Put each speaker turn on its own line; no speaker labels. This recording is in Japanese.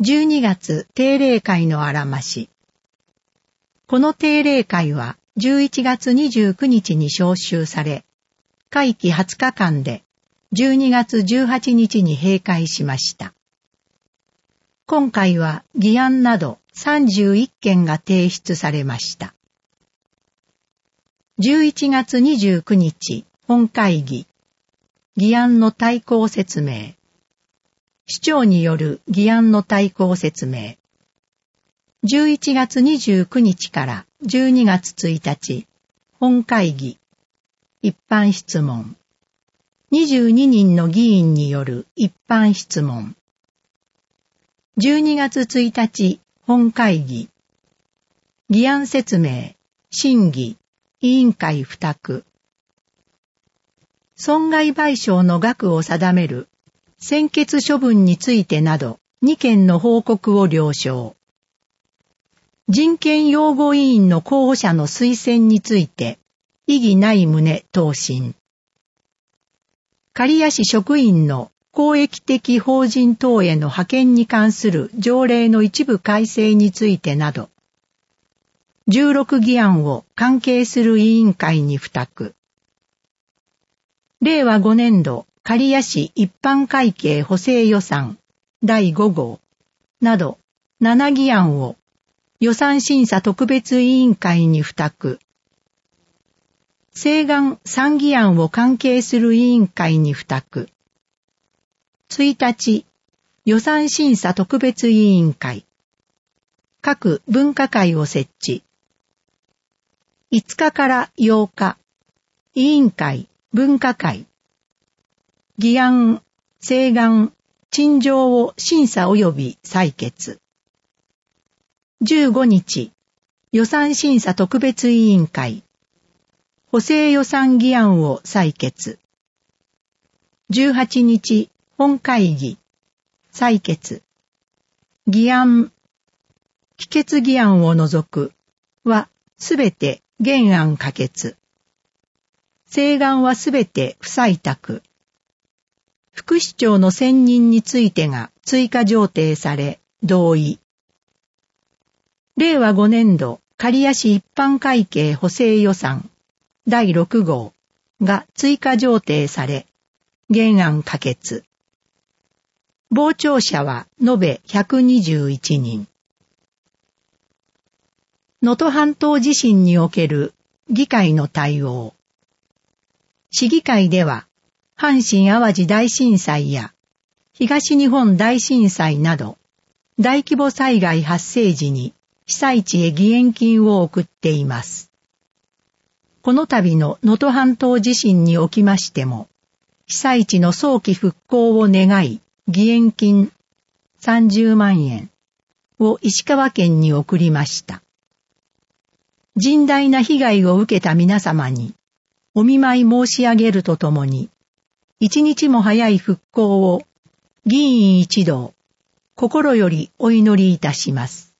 12月定例会のあらまし。この定例会は11月29日に召集され、会期20日間で12月18日に閉会しました。今回は議案など31件が提出されました。11月29日本会議、議案の大綱説明。市長による議案の大綱説明。11月29日から12月1日、本会議、一般質問。22人の議員による一般質問。12月1日、本会議。議案説明、審議、委員会付託。損害賠償の額を定める専決処分についてなど2件の報告を了承。人権擁護委員の候補者の推薦について異議ない旨答申。刈谷市職員の公益的法人等への派遣に関する条例の一部改正についてなど16議案を関係する委員会に付託。令和5年度刈谷市一般会計補正予算第5号など7議案を予算審査特別委員会に付託。請願3議案を関係する委員会に付託。1日、予算審査特別委員会。各分科会を設置。5日から8日、委員会、分科会。議案、請願、陳情を審査及び採決。15日、予算審査特別委員会。補正予算議案を採決。18日、本会議。採決。議案、議決議案を除くはすべて原案可決。請願はすべて不採択。副市長の選任についてが追加上程され、同意。令和5年度刈谷市一般会計補正予算第6号が追加上程され、原案可決。傍聴者は延べ121人。能登半島地震における議会の対応。市議会では、阪神淡路大震災や東日本大震災など大規模災害発生時に被災地へ義援金を送っています。この度の能登半島地震におきましても、被災地の早期復興を願い、義援金30万円を石川県に送りました。甚大な被害を受けた皆様にお見舞い申し上げるとともに、一日も早い復興を議員一同、心よりお祈りいたします。